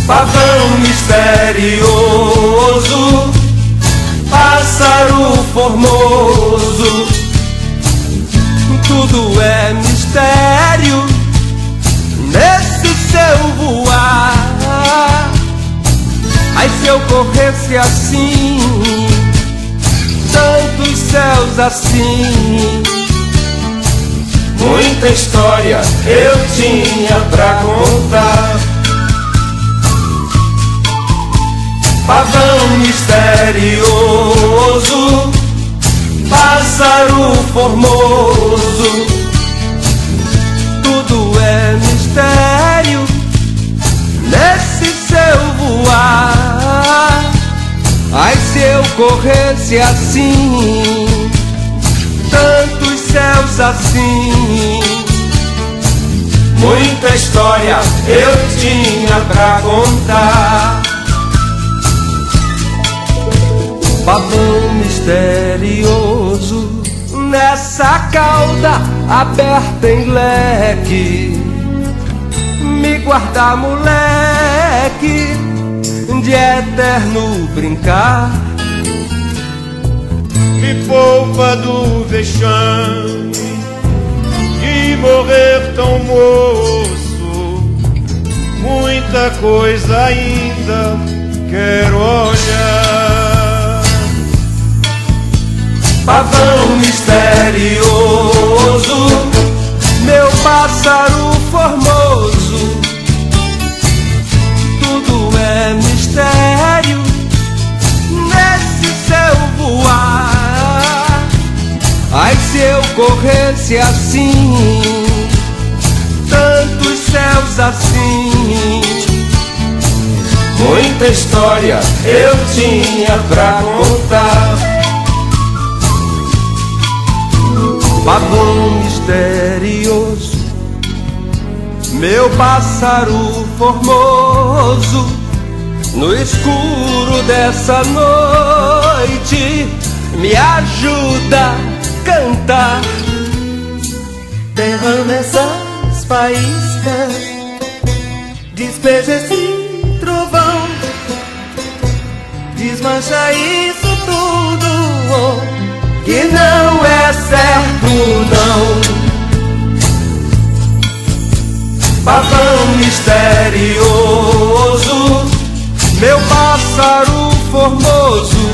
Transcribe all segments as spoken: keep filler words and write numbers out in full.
Pavão misterioso, pássaro formoso, tudo é mistério nesse seu voar. Ai, se eu corresse assim, tantos céus assim, muita história eu tinha pra contar. Pavão misterioso, pássaro formoso, tudo é mistério nesse seu voar. Ai, se eu corresse assim, tantos céus assim, muita história eu tinha pra contar. Pavão misterioso, nessa cauda aberta em leque, me guarda, moleque, de eterno brincar. Me poupa do vexame de morrer tão moço, muita coisa ainda quero olhar. Pavão misterioso, meu pássaro formoso, tudo é mistério nesse seu voar. Ai, se eu corresse assim, tantos céus assim, muita história eu tinha pra contar. Pavão misterioso, meu pássaro formoso, no escuro dessa noite me ajuda a cantar. Derrama essas faíscas, despeja esse trovão, desmancha isso tudo, oh, que não é certo não. Pavão misterioso, meu pássaro formoso,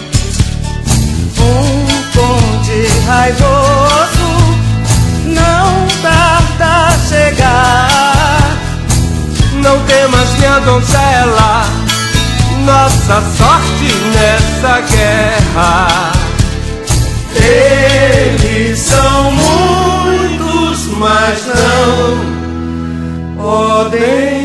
um conde raivoso não tarda a chegar. não temas, minha donzela, nossa sorte nessa guerra. Eles são muitos, mas não podem